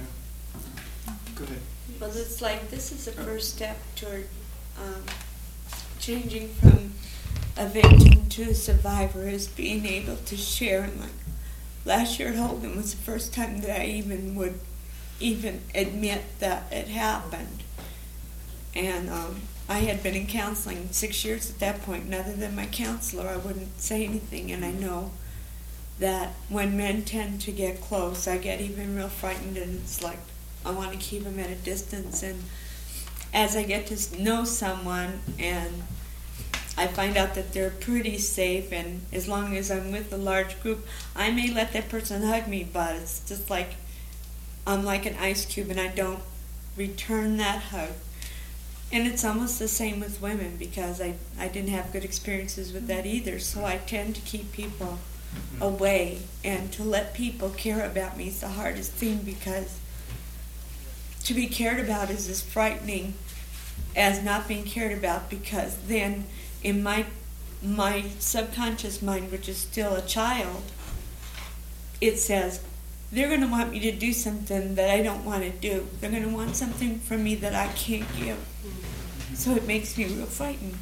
Yeah. Go ahead. Well, it's like, this is the first step toward um, changing from a victim to a survivor, is being able to share. And like last year at Hogan was the first time that I even would even admit that it happened. And um, I had been in counseling six years at that point, and other than my counselor, I wouldn't say anything. And I know that when men tend to get close, I get even real frightened, and it's like I want to keep them at a distance. And as I get to know someone and I find out that they're pretty safe, and as long as I'm with a large group, I may let that person hug me, but it's just like I'm like an ice cube, and I don't return that hug. And it's almost the same with women, because I, I didn't have good experiences with that either, so I tend to keep people away, and to let people care about me is the hardest thing, because to be cared about is as frightening as not being cared about, because then in my my subconscious mind, which is still a child, it says, they're going to want me to do something that I don't want to do. They're going to want something from me that I can't give. So it makes me real frightened.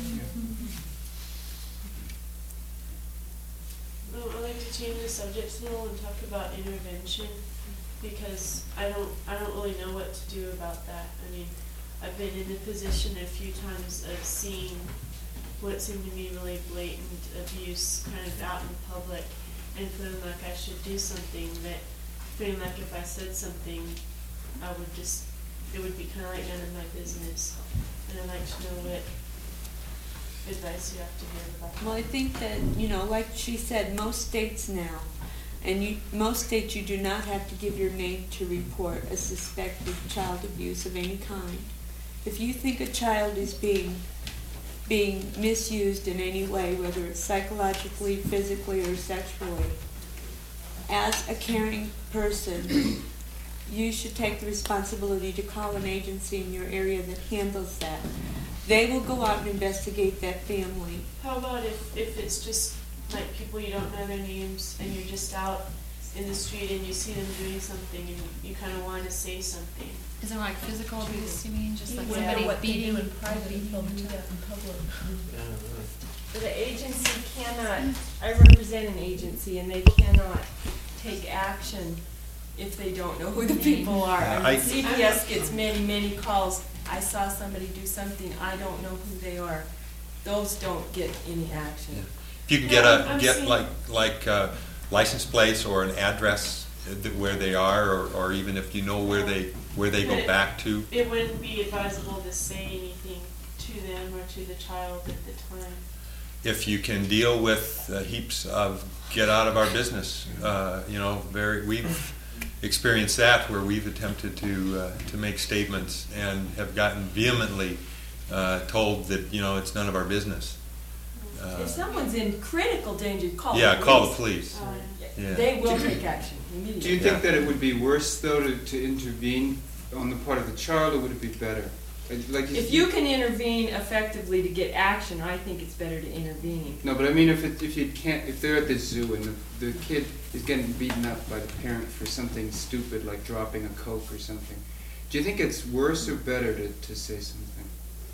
Um, I'd like to change the subject a little and talk about intervention, because I don't I don't really know what to do about that. I mean, I've been in the position a few times of seeing what seemed to me really blatant abuse kind of out in public, and feeling like I should do something, but feeling like if I said something, I would just, it would be kind of like none of my business. And I'd like to know what advice you have to give about that. Well, I think that, you know, like she said, most states now, and you, most states you do not have to give your name to report a suspected child abuse of any kind. If you think a child is being being misused in any way, whether it's psychologically, physically, or sexually, as a caring person, you should take the responsibility to call an agency in your area that handles that. They will go out and investigate that family. How about if, if it's just like people you don't know their names, and you're just out in the street and you see them doing something and you kind of want to say something? Is it like physical abuse, you mean? Just like Yeah, somebody what they beating do in in private, beating people do do that in public? The agency cannot, I represent an agency, and they cannot take action if they don't know who the people are. I I- mean, C P S gets many, many calls. I saw somebody do something, I don't know who they are. Those don't get any action. If you can get Yeah, a, I'm get seeing- like, like uh, license plates or an address that- where they are, or, or even if you know where they, where they But go it- back to. It wouldn't be advisable to say anything to them or to the child at the time. If you can deal with uh, heaps of get out of our business, uh, you know, very, we've experienced that where we've attempted to, uh, to make statements and have gotten vehemently uh, told that, you know, it's none of our business. Uh, If someone's in critical danger, call the Yeah, police. call the police. Uh, Yeah. They will take action immediately. Do you think that it would be worse, though, to, to intervene on the part of the child, or would it be better? Like If you can intervene effectively to get action, I think it's better to intervene. No, but I mean, if it, if you can't, if they're at the zoo and the, the kid is getting beaten up by the parent for something stupid like dropping a Coke or something, do you think it's worse or better to, to say something?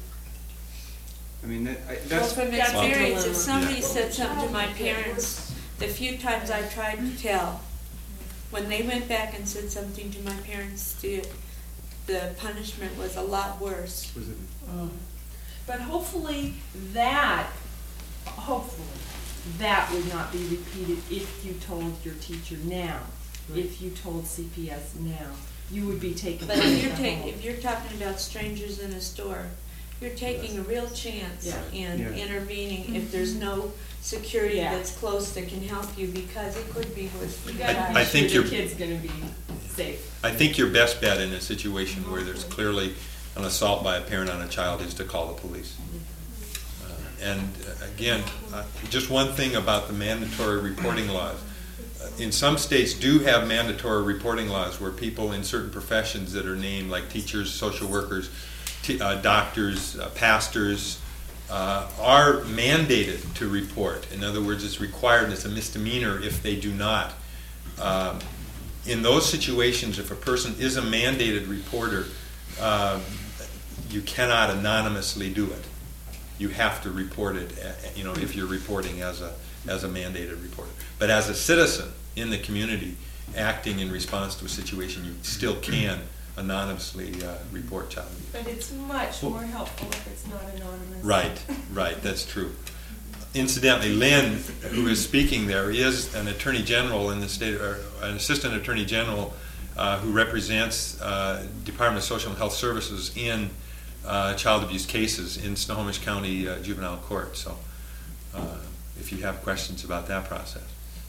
I mean, that, I, Well, that's from that's the experience, if dilemma. somebody Yeah. said something to my parents, the few times I tried to tell, when they went back and said something to my parents, the, the punishment was a lot worse. Was it? But hopefully that, hopefully, that would not be repeated if you told your teacher now, if you told C P S now. You would be taken. But if you're taking, if you're talking about strangers in a store, you're taking a real chance Yeah. in Yeah. intervening if there's no security Yeah. that's close that can help you, because it could be worse for You the I- gotta I be think sure the you're- kid's gonna be safe. I think your best bet in a situation where there's clearly an assault by a parent on a child is to call the police. Uh, And uh, again, uh, just one thing about the mandatory reporting laws. Uh, In some states do have mandatory reporting laws where people in certain professions that are named, like teachers, social workers, t- uh, doctors, uh, pastors, uh, are mandated to report. In other words, it's required, it's a misdemeanor if they do not. Um, In those situations, if a person is a mandated reporter, um, you cannot anonymously do it. You have to report it, uh, you know, if you're reporting as a as a mandated reporter. But as a citizen in the community acting in response to a situation, you still can anonymously uh, report child abuse. But it's much more helpful if it's not anonymous. Right, right, that's true. Incidentally, Lynn, who is speaking there, is an attorney general in the state, or an assistant attorney general uh, who represents uh, Department of Social and Health Services in uh, child abuse cases in Snohomish County uh, Juvenile Court. So, uh, if you have questions about that process.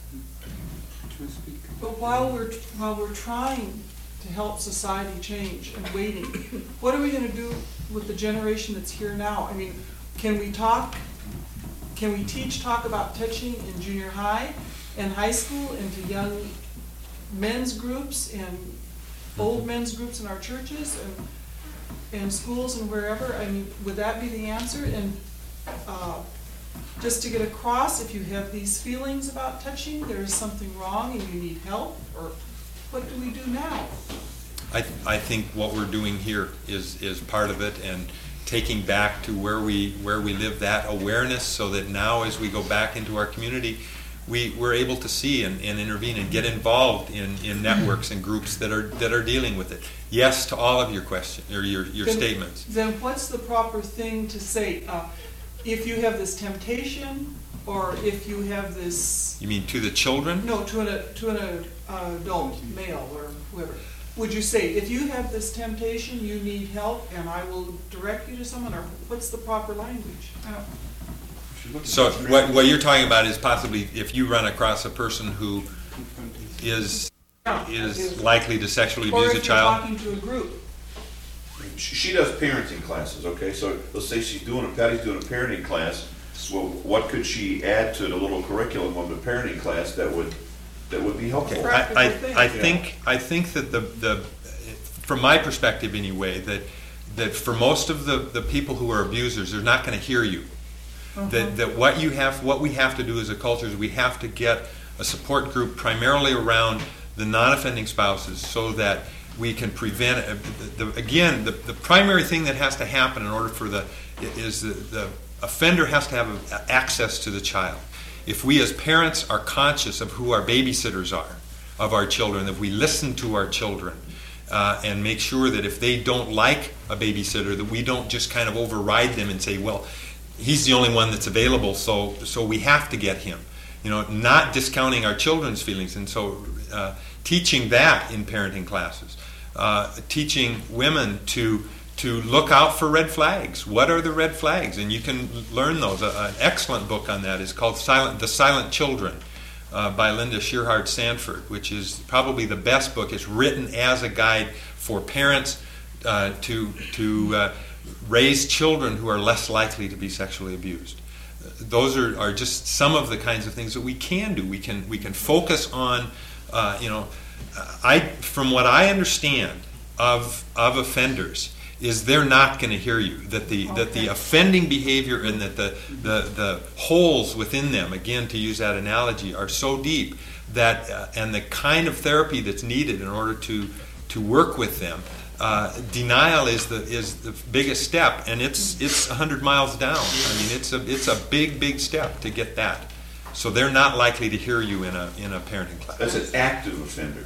But while we're, while we're trying to help society change and waiting, what are we gonna do with the generation that's here now? I mean, can we talk, can we teach, talk about touching in junior high and high school and to young men's groups and old men's groups in our churches and, and schools and wherever? I mean, would that be the answer? And uh, just to get across, if you have these feelings about touching, there's something wrong and you need help, or what do we do now? I, I think what we're doing here is, is part of it, and taking back to where we where we live that awareness, so that now as we go back into our community, we, we're able to see and, and intervene and get involved in, in networks and groups that are that are dealing with it. Yes to all of your question or your, your then, statements. Then what's the proper thing to say? Uh, if you have this temptation, or if you have this... You mean to the children? No, to an, to an uh, adult, male, or whoever. Would you say, if you have this temptation, you need help, and I will direct you to someone, or what's the proper language? I don't... So what, what you're talking about is possibly if you run across a person who is is likely to sexually abuse a child. Or if you're talking to a group. She she does parenting classes, okay? So let's say she's doing, a Patty's doing a parenting class. Well, what could she add to the little curriculum of the parenting class that would that would be helpful? I, I, I think I think that the, the from my perspective anyway, that that for most of the, the people who are abusers, they're not going to hear you. Uh-huh. That that what you have what we have to do as a culture is we have to get a support group primarily around the non-offending spouses, so that we can prevent uh, the, the, again the, the primary thing that has to happen in order for the is the, the offender has to have a, access to the child. If we as parents are conscious of who our babysitters are, of our children, if we listen to our children, uh, and make sure that if they don't like a babysitter, that we don't just kind of override them and say, well, he's the only one that's available, so so we have to get him. You know, not discounting our children's feelings. And so uh, teaching that in parenting classes, uh, teaching women to to look out for red flags. What are the red flags? And you can learn those. Uh, an excellent book on that is called Silent, The Silent Children uh, by Linda Shearhart Sanford, which is probably the best book. It's written as a guide for parents uh, to, to uh, raise children who are less likely to be sexually abused. Those are, are just some of the kinds of things that we can do. We can, we can focus on, uh, you know, I, from what I understand of, of offenders, is they're not going to hear you. That the okay. that the offending behavior and that the, the the holes within them, again to use that analogy, are so deep that uh, and the kind of therapy that's needed in order to to work with them. Uh, denial is the is the biggest step, and it's it's a hundred miles down. I mean, it's a it's a big big step to get that. So they're not likely to hear you in a in a parenting class. That's an active offender.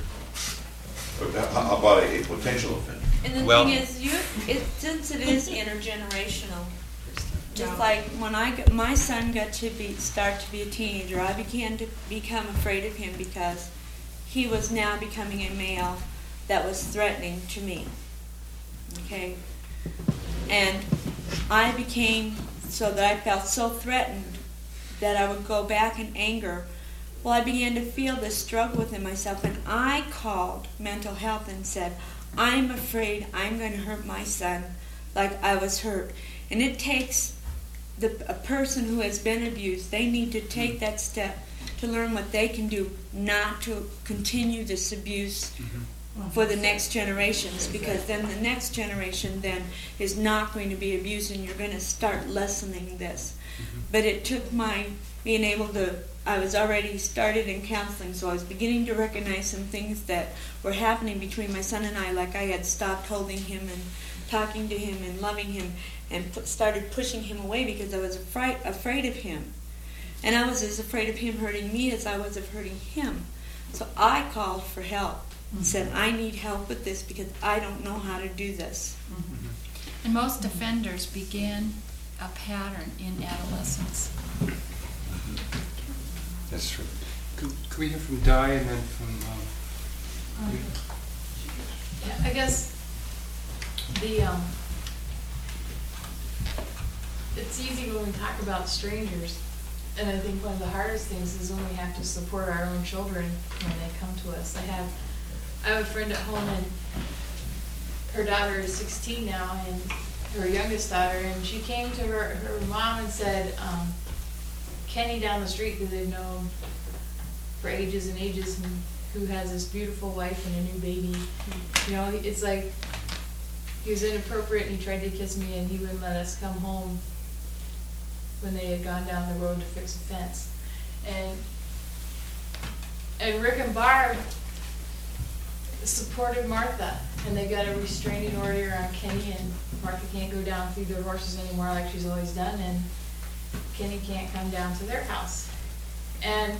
How about a, a potential offender? And the well, thing is, you it, since it is intergenerational, just like when I got, my son got to be start to be a teenager, I began to become afraid of him because he was now becoming a male that was threatening to me. Okay, and I became so that I felt so threatened that I would go back in anger. Well, I began to feel this struggle within myself, and I called mental health and said, I'm afraid I'm going to hurt my son like I was hurt. And it takes the, a person who has been abused, they need to take that step to learn what they can do not to continue this abuse mm-hmm. for the next generations, because then the next generation then is not going to be abused, and you're going to start lessening this. Mm-hmm. But it took my being able to, I was already started in counseling, so I was beginning to recognize some things that were happening between my son and I, like I had stopped holding him and talking to him and loving him, and p- started pushing him away because I was afraid, afraid of him. And I was as afraid of him hurting me as I was of hurting him. So I called for help and mm-hmm. said, I need help with this because I don't know how to do this. Mm-hmm. And most offenders begin a pattern in adolescence. That's true. Could, could we hear from Di and then from... Um, um, yeah, I guess the... Um, it's easy when we talk about strangers, and I think one of the hardest things is when we have to support our own children when they come to us. I have, I have a friend at home, and her daughter is sixteen now, and her youngest daughter, and she came to her, her mom and said, um, Kenny down the street, who they've known for ages and ages, and who has this beautiful wife and a new baby. You know, it's like, he was inappropriate and he tried to kiss me and he wouldn't let us come home when they had gone down the road to fix a fence. And, and Rick and Barb supported Martha, and they got a restraining order on Kenny, and Martha can't go down and feed their horses anymore like she's always done, and Kenny can't come down to their house. And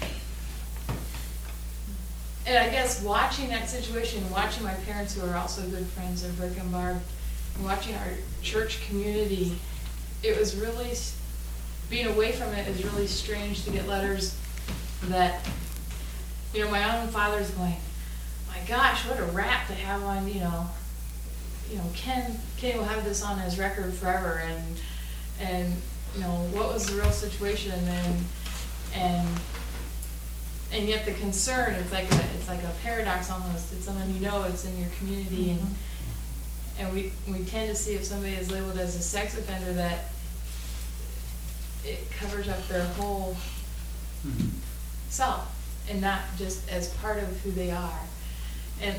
and I guess watching that situation, watching my parents who are also good friends of Rick and Barb, and watching our church community, it was really, being away from it is really strange to get letters that, you know, my own father's going, my gosh, what a rap to have on, you know, you know, Ken, Ken will have this on his record forever, and, and, you know, what was the real situation, and, and, and yet the concern, it's like a, it's like a paradox almost. It's someone you know, it's in your community, and, and we, we tend to see if somebody is labeled as a sex offender that it covers up their whole self, and not just as part of who they are. And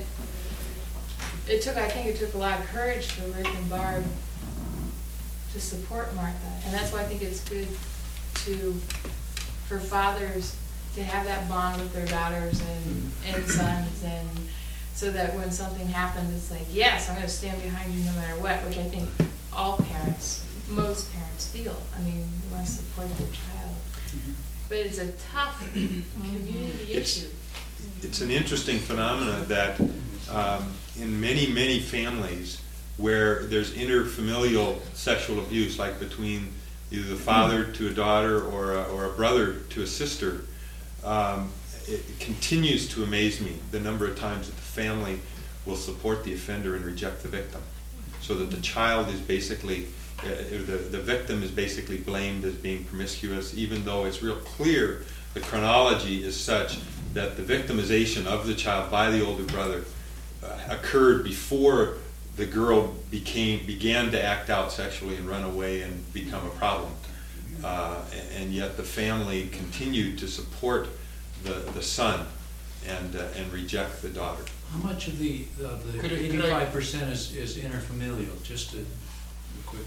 it took, I think it took a lot of courage for Rick and Barb to support Martha. And that's why I think it's good to, for fathers to have that bond with their daughters and, and sons, and so that when something happens, it's like, yes, I'm going to stand behind you no matter what, which I think all parents, most parents feel. I mean, they want to support their child. But it's a tough community issue. It's an interesting phenomenon that um, in many, many families where there's interfamilial sexual abuse, like between either the father to a daughter or a, or a brother to a sister, um, it continues to amaze me the number of times that the family will support the offender and reject the victim. So that the child is basically, uh, the, the victim is basically blamed as being promiscuous, even though it's real clear the chronology is such that the victimization of the child by the older brother uh, occurred before the girl became began to act out sexually and run away and become a problem. Uh, and yet the family continued to support the, the son and uh, and reject the daughter. How much of the uh, the eighty-five percent is, is interfamilial? Just a, a quick.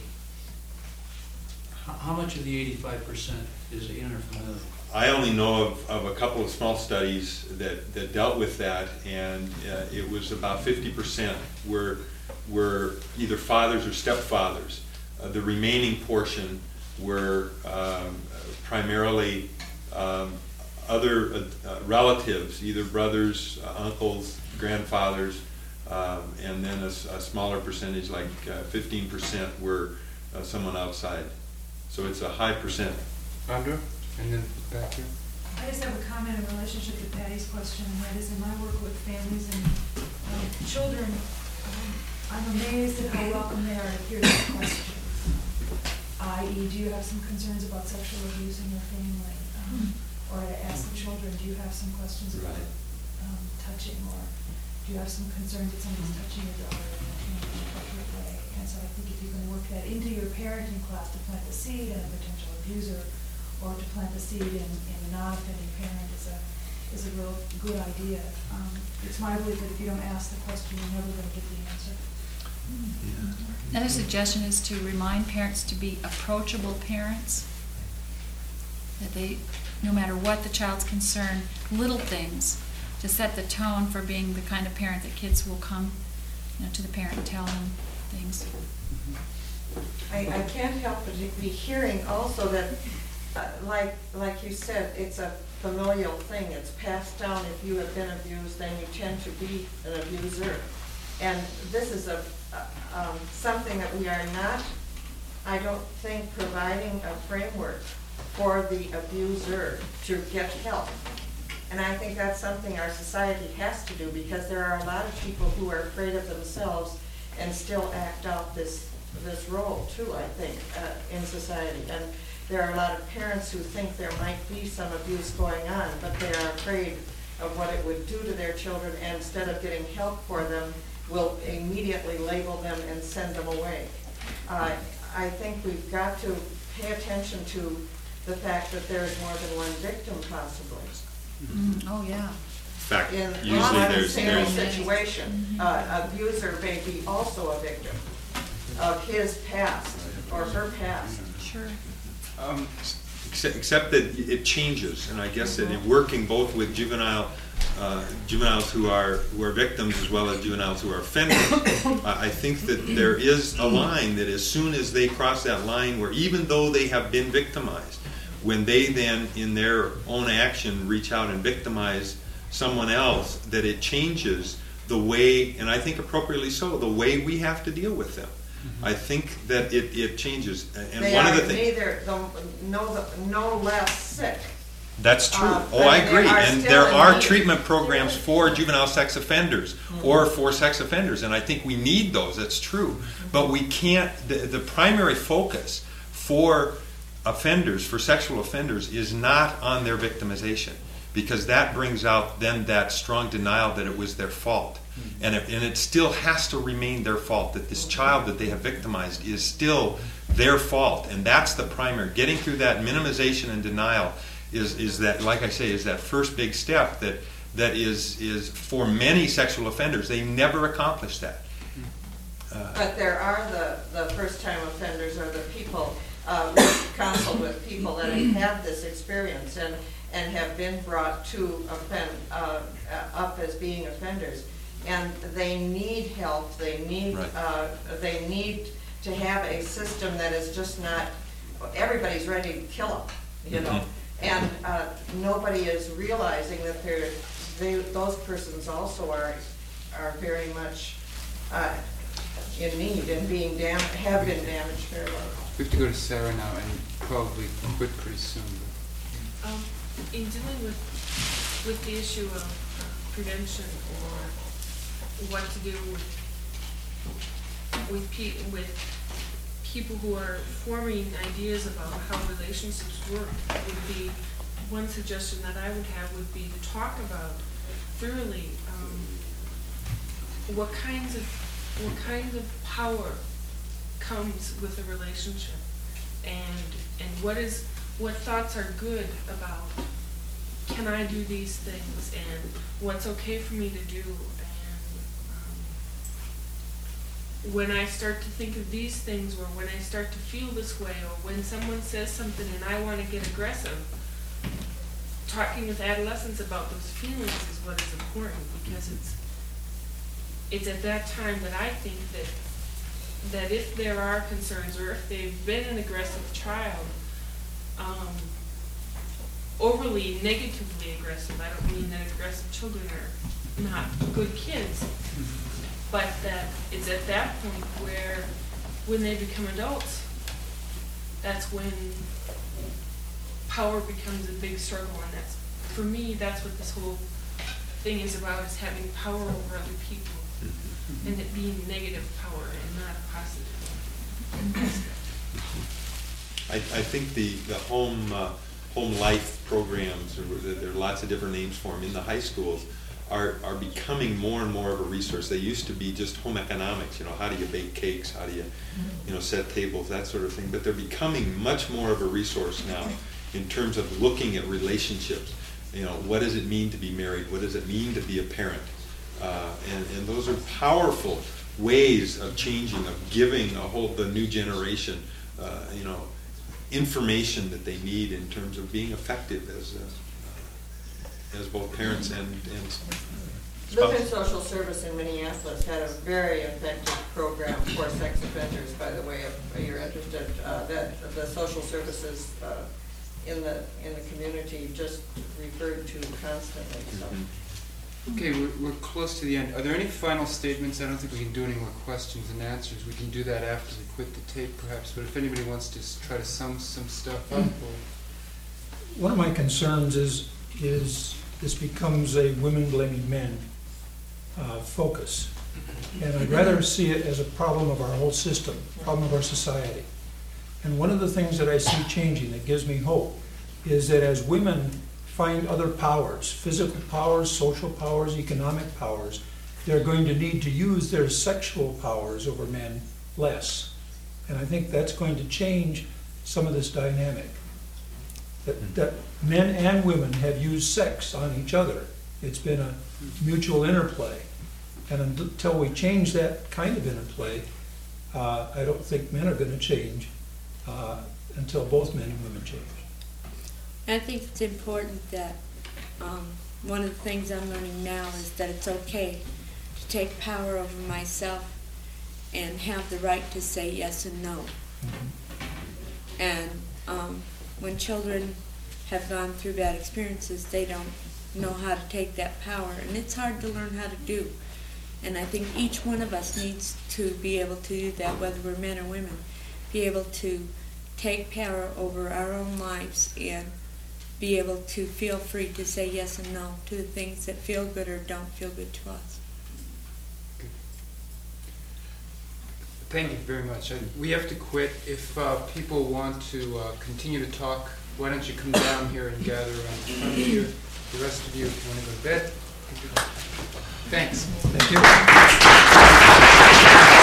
How, how much of the eighty-five percent is interfamilial? I only know of, of a couple of small studies that, that dealt with that, and uh, it was about fifty percent were were either fathers or stepfathers. Uh, the remaining portion were um, primarily um, other uh, uh, relatives, either brothers, uh, uncles, grandfathers, um, and then a, a smaller percentage, like uh, fifteen percent, were uh, someone outside. So it's a high percent. Andra, and then back here. I just have a comment in relationship to Patty's question, and that is in my work with families and um, children, um, I'm amazed at how welcome they are to hear these questions. that is, do you have some concerns about sexual abuse in your family? Um, or to ask the children, do you have some questions about um, touching, or do you have some concerns that somebody's touching your daughter in an inappropriate way? And so I think if you can work that into your parenting class to plant the seed in a potential abuser, or to plant the seed in, in a non-offending parent is a is a real good idea. Um, it's my belief that if you don't ask the question, you're never going to get the answer. Yeah. Another suggestion is to remind parents to be approachable parents. That they, no matter what the child's concern, little things to set the tone for being the kind of parent that kids will come, you know, to the parent and tell them things. I, I can't help but be hearing also that, uh, like like you said, it's a familial thing. It's passed down. If you have been abused, then you tend to be an abuser. And this is a uh, um, something that we are not, I don't think, providing a framework for the abuser to get help. And I think that's something our society has to do, because there are a lot of people who are afraid of themselves and still act out this this role too, I think, uh, in society. And there are a lot of parents who think there might be some abuse going on, but they are afraid of what it would do to their children, and instead of getting help for them, will immediately label them and send them away. Uh, I think we've got to pay attention to the fact that there is more than one victim, possibly. Mm, oh, yeah. fact, In usually on the there's, same there's, situation, uh, abuser may be also a victim of his past or her past. Sure. Um, except, except that it changes, and I guess that in working both with juvenile, uh, juveniles who are, who are victims as well as juveniles who are offenders, I I think that there is a line that as soon as they cross that line where even though they have been victimized, when they then in their own action reach out and victimize someone else, that it changes the way, and I think appropriately so, the way we have to deal with them. Mm-hmm. I think that it, it changes. And They one are of the things, neither, the- no, no less sick. that's true. Uh, Oh, I but agree. they are And still there in are need. treatment programs for juvenile sex offenders Mm-hmm. or for sex offenders, and I think we need those. That's true. But we can't, the, the primary focus for offenders, for sexual offenders, is not on their victimization, because that brings out then that strong denial that it was their fault. And it, and it still has to remain their fault, that this child that they have victimized is still their fault. And that's the primary. Getting through that minimization and denial is, is that, like I say, is that first big step that, that is, is for many sexual offenders. They never accomplish that. Uh, But there are the, the first-time offenders or the people, uh, we've counseled with people that have had this experience and, and have been brought to offend, uh, up as being offenders. And they need help, they need, Right. uh, they need to have a system that is just not, everybody's ready to kill them, you know? Mhm. And uh, nobody is realizing that they're, they, those persons also are, are very much uh, in need and being dam, have been damaged very well. we have to go to Sarah now and probably quit pretty soon. Um, in dealing with, with the issue of uh, prevention or what to do with, with pe- with people who are forming ideas about how relationships work, would be, one suggestion that I would have would be to talk about thoroughly, um, what kinds of, what kinds of power comes with a relationship, and, and what is, what thoughts are good about, can I do these things, and what's okay for me to do, when I start to think of these things, or when I start to feel this way, or when someone says something and I want to get aggressive, talking with adolescents about those feelings is what is important, because it's it's at that time that I think that that if there are concerns, or if they've been an aggressive child, um, overly negatively aggressive, I don't mean that aggressive children are not good kids, but that it's at that point where, when they become adults, that's when power becomes a big struggle, and that's, for me, that's what this whole thing is about, is having power over other people, and it being negative power and not positive. I, I think the, the home, uh, home life programs, or there are lots of different names for them in the high schools, are, are becoming more and more of a resource. They used to be just home economics, you know, how do you bake cakes, how do you, you know, set tables, that sort of thing. But they're becoming much more of a resource now in terms of looking at relationships. You know, what does it mean to be married? What does it mean to be a parent? Uh, and, and those are powerful ways of changing, of giving a whole, the new generation, uh, you know, information that they need in terms of being effective as uh, as both parents and, and spouses. Lutheran Social Service in Minneapolis had a very effective program for sex offenders, by the way, if you're interested, uh, that the social services uh, in the in the community just referred to constantly. So. Okay, we're, we're close to the end. Are there any final statements? I don't think we can do any more questions and answers. We can do that after we quit the tape, perhaps. But if anybody wants to s- try to sum some stuff up, or One of my concerns is, is this becomes a women blaming men uh, focus. And I'd rather see it as a problem of our whole system, problem of our society. And one of the things that I see changing that gives me hope is that as women find other powers, physical powers, social powers, economic powers, they're going to need to use their sexual powers over men less. And I think that's going to change some of this dynamic. That, that men and women have used sex on each other It's been a mutual interplay. And until we change that kind of interplay, uh, I don't think men are going to change uh, until both men and women change. I think it's important that um, one of the things I'm learning now is that it's okay to take power over myself and have the right to say yes and no. Mm-hmm. And um, when children have gone through bad experiences, they don't know how to take that power, and it's hard to learn how to do. And I think each one of us needs to be able to do that, whether we're men or women, be able to take power over our own lives and be able to feel free to say yes and no to the things that feel good or don't feel good to us. Thank you very much. I, we have to quit. If uh, people want to uh, continue to talk, why don't you come down here and gather around the front here. The rest of you, if you want to go to bed. Thanks. Thank you.